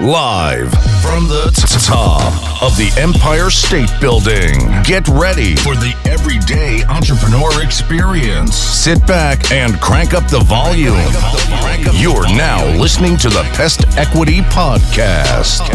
Live from the top of the Empire State Building. Get ready for the everyday entrepreneur experience. Sit back and crank up the volume. You're now listening to the Pest Equity Podcast.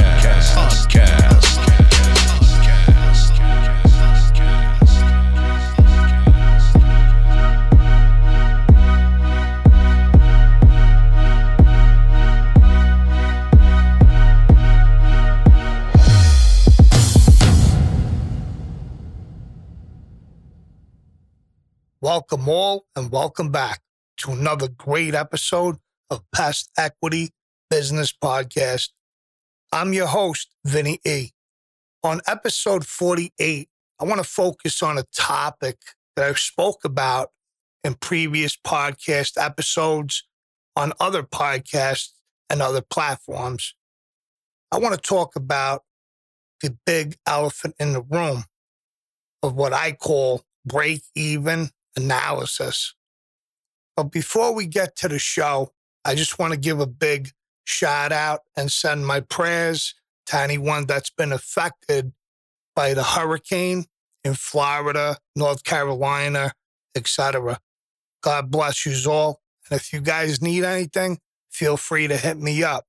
Welcome all and welcome back to another great episode of Pest Equity Business Podcast. I'm your host, Vinny E. On episode 48, I want to focus on a topic that I spoke about in previous podcast episodes on other podcasts and other platforms. I want to talk about the big elephant in the room of what I call break-even analysis. But before we get to the show, I just want to give a big shout out and send my prayers to anyone that's been affected by the hurricane in Florida, North Carolina, etc. God bless you all. And if you guys need anything, feel free to hit me up.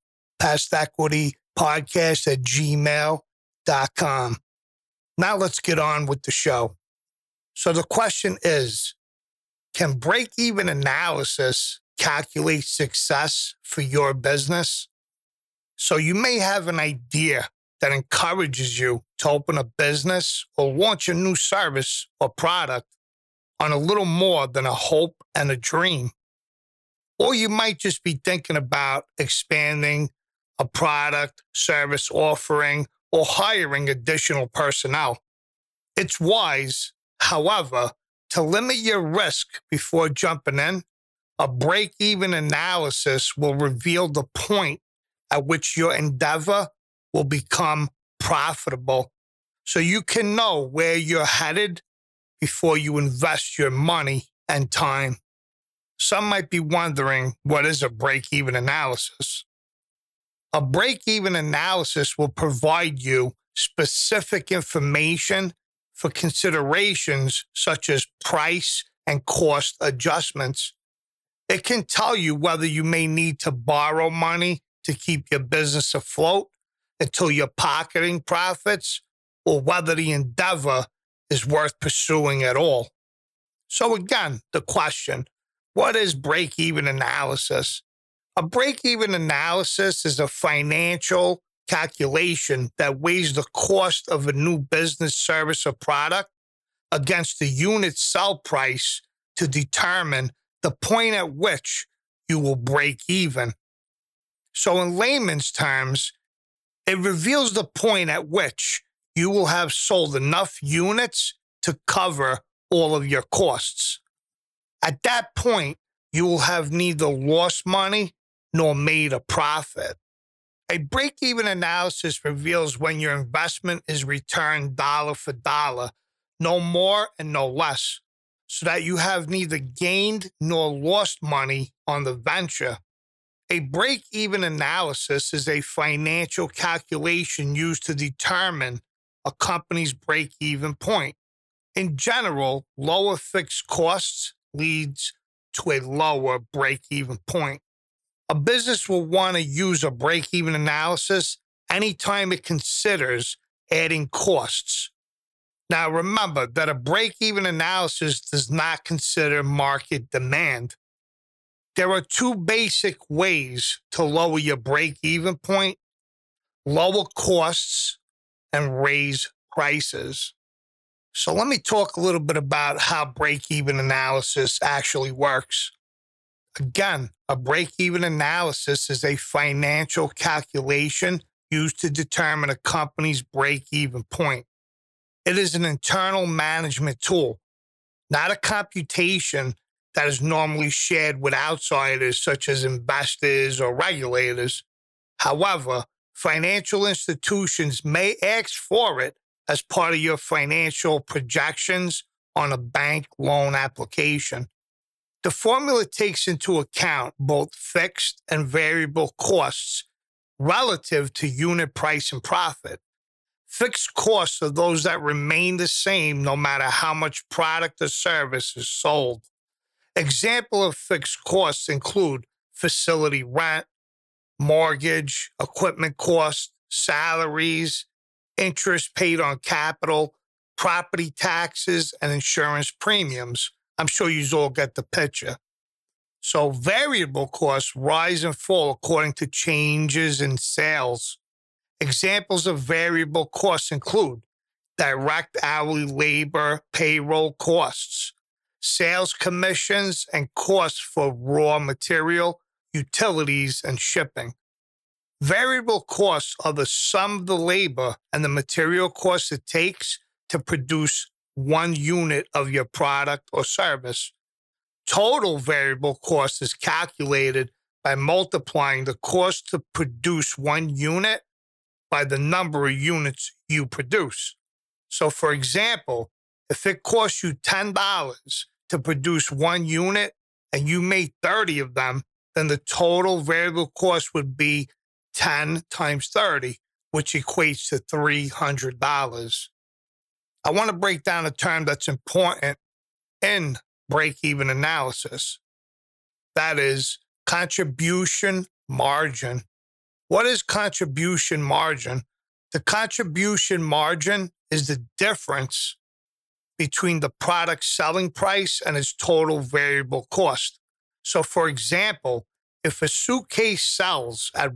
PestEquityPodcast@gmail.com. Now let's get on with the show. So the question is, can break-even analysis calculate success for your business? So you may have an idea that encourages you to open a business or launch a new service or product on a little more than a hope and a dream. Or you might just be thinking about expanding a product, service offering, or hiring additional personnel. It's wise, however, to limit your risk before jumping in. A break-even analysis will reveal the point at which your endeavor will become profitable, so you can know where you're headed before you invest your money and time. Some might be wondering, what is a break-even analysis? A break-even analysis will provide you specific information for considerations such as price and cost adjustments. It can tell you whether you may need to borrow money to keep your business afloat until you're pocketing profits, or whether the endeavor is worth pursuing at all. So again, the question, what is break-even analysis? A break-even analysis is a financial calculation that weighs the cost of a new business, service, or product against the unit sell price to determine the point at which you will break even. So in layman's terms, it reveals the point at which you will have sold enough units to cover all of your costs. At that point, you will have neither lost money nor made a profit. A break-even analysis reveals when your investment is returned dollar for dollar, no more and no less, so that you have neither gained nor lost money on the venture. A break-even analysis is a financial calculation used to determine a company's break-even point. In general, lower fixed costs leads to a lower break-even point. A business will want to use a break-even analysis anytime it considers adding costs. Now, remember that a break-even analysis does not consider market demand. There are two basic ways to lower your break-even point: lower costs and raise prices. So let me talk a little bit about how break-even analysis actually works. Again, a break-even analysis is a financial calculation used to determine a company's break-even point. It is an internal management tool, not a computation that is normally shared with outsiders such as investors or regulators. However, financial institutions may ask for it as part of your financial projections on a bank loan application. The formula takes into account both fixed and variable costs relative to unit price and profit. Fixed costs are those that remain the same no matter how much product or service is sold. Example of fixed costs include facility rent, mortgage, equipment costs, salaries, interest paid on capital, property taxes, and insurance premiums. I'm sure you all get the picture. So variable costs rise and fall according to changes in sales. Examples of variable costs include direct hourly labor, payroll costs, sales commissions, and costs for raw material, utilities, and shipping. Variable costs are the sum of the labor and the material costs it takes to produce one unit of your product or service. Total variable cost is calculated by multiplying the cost to produce one unit by the number of units you produce. So, for example, if it costs you $10 to produce one unit and you make 30 of them, then the total variable cost would be 10 times 30, which equates to $300. I want to break down a term that's important in break-even analysis. That is contribution margin. What is contribution margin? The contribution margin is the difference between the product selling price and its total variable cost. So, for example, if a suitcase sells at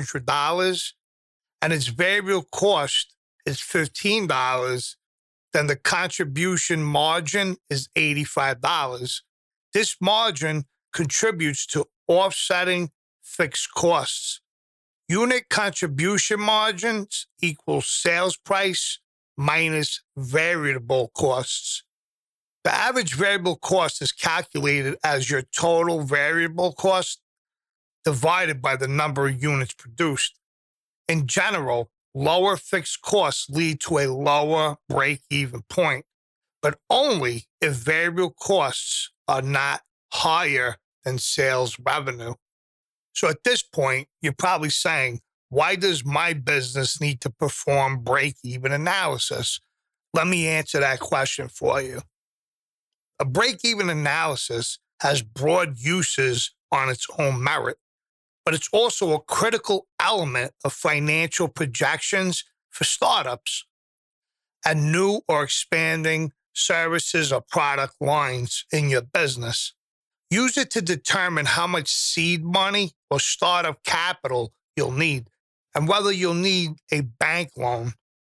$100 and its variable cost is $15, then the contribution margin is $85. This margin contributes to offsetting fixed costs. Unit contribution margins equals sales price minus variable costs. The average variable cost is calculated as your total variable cost divided by the number of units produced. In general, lower fixed costs lead to a lower break-even point, but only if variable costs are not higher than sales revenue. So at this point, you're probably saying, why does my business need to perform break-even analysis? Let me answer that question for you. A break-even analysis has broad uses on its own merit, but it's also a critical element of financial projections for startups and new or expanding services or product lines in your business. Use it to determine how much seed money or startup capital you'll need and whether you'll need a bank loan.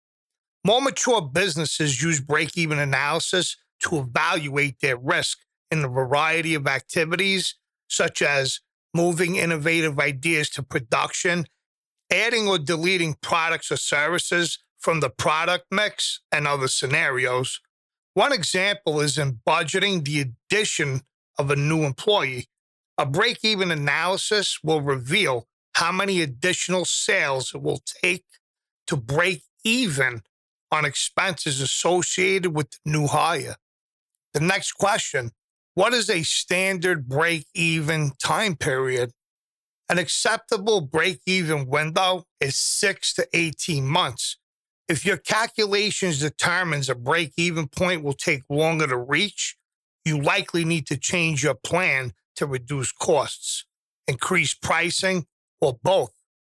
More mature businesses use break-even analysis to evaluate their risk in a variety of activities, such as moving innovative ideas to production, adding or deleting products or services from the product mix, and other scenarios. One example is in budgeting the addition of a new employee. A break-even analysis will reveal how many additional sales it will take to break even on expenses associated with the new hire. The next question, what is a standard break-even time period? An acceptable break-even window is 6 to 18 months. If your calculations determines a break-even point will take longer to reach, you likely need to change your plan to reduce costs, increase pricing, or both.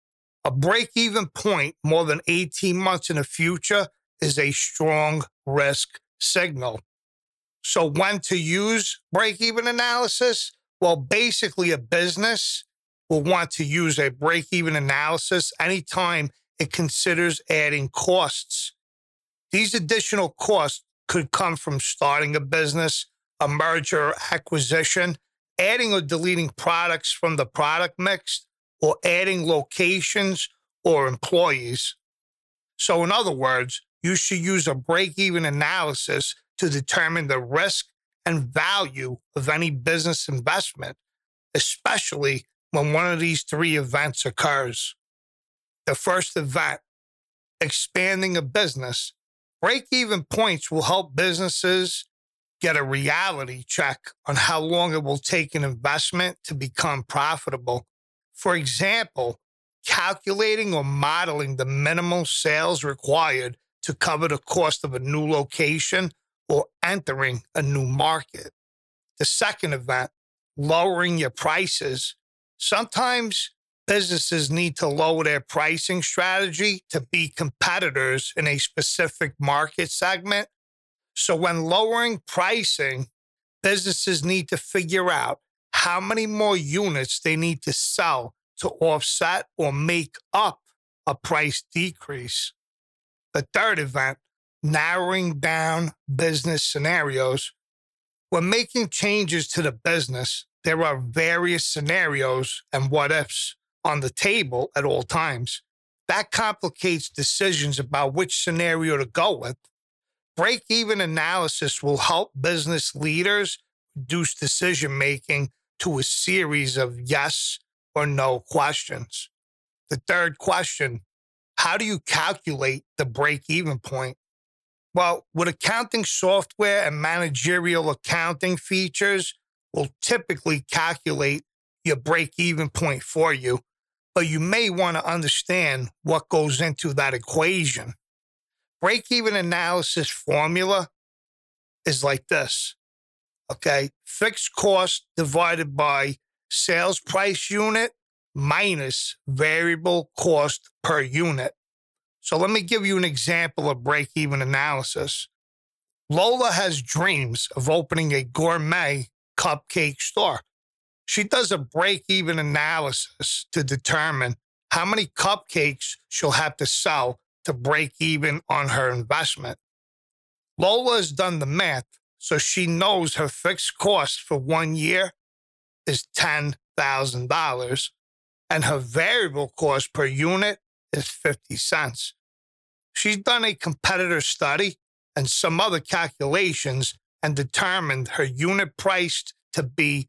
A break-even point more than 18 months in the future is a strong risk signal. So when to use break-even analysis? Well, basically a business will want to use a break-even analysis anytime it considers adding costs. These additional costs could come from starting a business, a merger or acquisition, adding or deleting products from the product mix, or adding locations or employees. So in other words, you should use a break-even analysis to determine the risk and value of any business investment, especially when one of these three events occurs. The first event, expanding a business. Break-even points will help businesses get a reality check on how long it will take an investment to become profitable. For example, calculating or modeling the minimal sales required to cover the cost of a new location or entering a new market. The second event, lowering your prices. Sometimes businesses need to lower their pricing strategy to be competitors in a specific market segment. So when lowering pricing, businesses need to figure out how many more units they need to sell to offset or make up a price decrease. The third event, narrowing down business scenarios. When making changes to the business, there are various scenarios and what-ifs on the table at all times. That complicates decisions about which scenario to go with. Break-even analysis will help business leaders reduce decision-making to a series of yes or no questions. The third question, how do you calculate the break-even point? Well, with accounting software and managerial accounting features will typically calculate your break-even point for you, but you may want to understand what goes into that equation. Break-even analysis formula is like this, okay? Fixed cost divided by sales price unit minus variable cost per unit. So let me give you an example of break-even analysis. Lola has dreams of opening a gourmet cupcake store. She does a break-even analysis to determine how many cupcakes she'll have to sell to break even on her investment. Lola has done the math, so she knows her fixed cost for 1 year is $10,000, and her variable cost per unit is 50 cents. She's done a competitor study and some other calculations and determined her unit price to be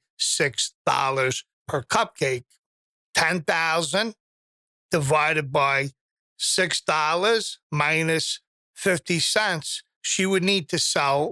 $6 per cupcake. 10,000 divided by $6 minus 50 cents, she would need to sell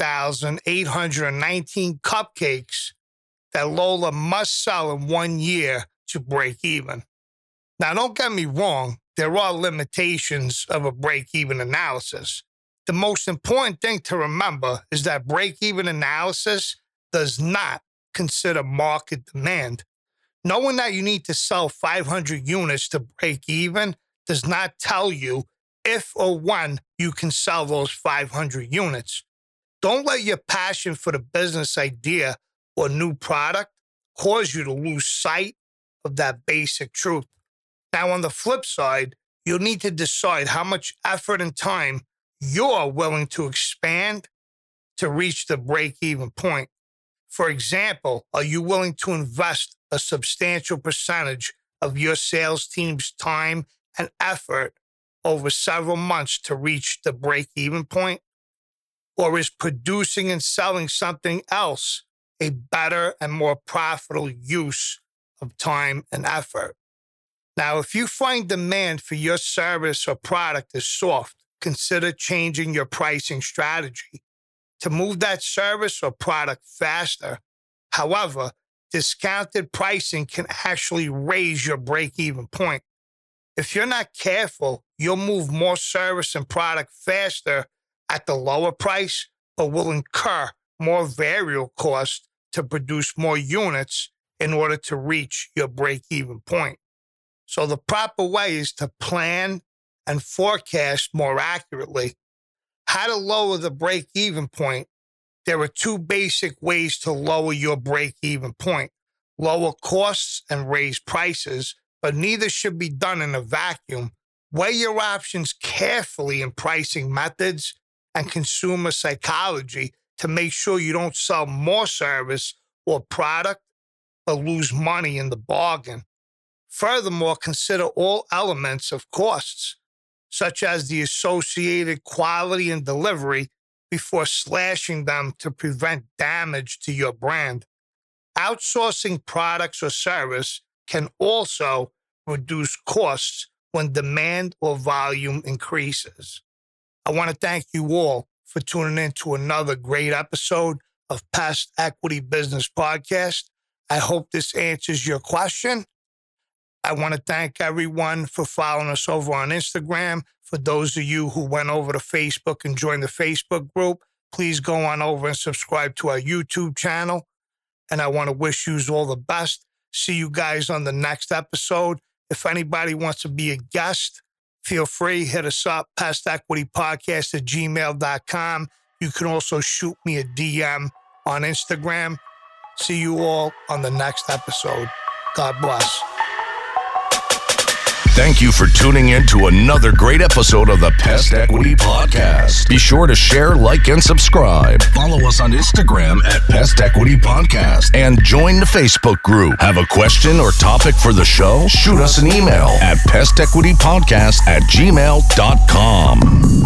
1,819 cupcakes that Lola must sell in 1 year to break even. Now, don't get me wrong, there are limitations of a break-even analysis. The most important thing to remember is that break-even analysis does not consider market demand. Knowing that you need to sell 500 units to break even does not tell you if or when you can sell those 500 units. Don't let your passion for the business idea or new product cause you to lose sight of that basic truth. Now, on the flip side, you'll need to decide how much effort and time you're willing to expand to reach the break-even point. For example, are you willing to invest a substantial percentage of your sales team's time and effort over several months to reach the break-even point? Or is producing and selling something else a better and more profitable use of time and effort? Now, if you find demand for your service or product is soft, consider changing your pricing strategy to move that service or product faster. However, discounted pricing can actually raise your break-even point. If you're not careful, you'll move more service and product faster at the lower price, but will incur more variable costs to produce more units in order to reach your break-even point. So the proper way is to plan and forecast more accurately. How to lower the break-even point? There are two basic ways to lower your break-even point. Lower costs and raise prices, but neither should be done in a vacuum. Weigh your options carefully in pricing methods and consumer psychology to make sure you don't sell more service or product but lose money in the bargain. Furthermore, consider all elements of costs, such as the associated quality and delivery, before slashing them to prevent damage to your brand. Outsourcing products or service can also reduce costs when demand or volume increases. I want to thank you all for tuning in to another great episode of Pest Equity Business Podcast. I hope this answers your question. I want to thank everyone for following us over on Instagram. For those of you who went over to Facebook and joined the Facebook group, please go on over and subscribe to our YouTube channel. And I want to wish you all the best. See you guys on the next episode. If anybody wants to be a guest, feel free, hit us up, PestEquityPodcast@gmail.com. You can also shoot me a DM on Instagram. See you all on the next episode. God bless. Thank you for tuning in to another great episode of the Pest Equity Podcast. Be sure to share, like, and subscribe. Follow us on Instagram at Pest Equity Podcast and join the Facebook group. Have a question or topic for the show? Shoot us an email at pestequitypodcast@gmail.com.